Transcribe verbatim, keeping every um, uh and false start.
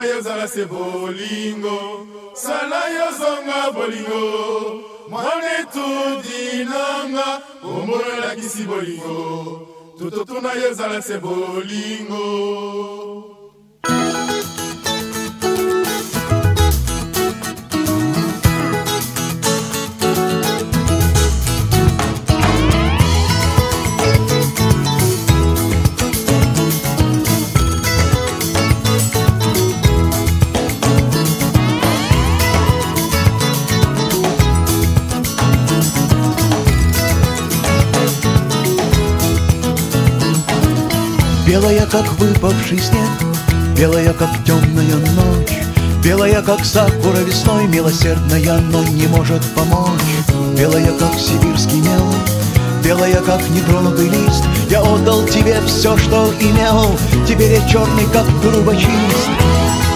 Yozala se bolingo, sala yozonga bolingo, mwane tu dinanga, umoro la kisi bolingo, tututuna yozala se bolingo. Белая, как выпавший снег, белая, как темная ночь, белая, как сакура весной, милосердная, но не может помочь. Белая, как сибирский мел, белая, как нетронутый лист. Я отдал тебе все, что имел, теперь я черный, как трубочист.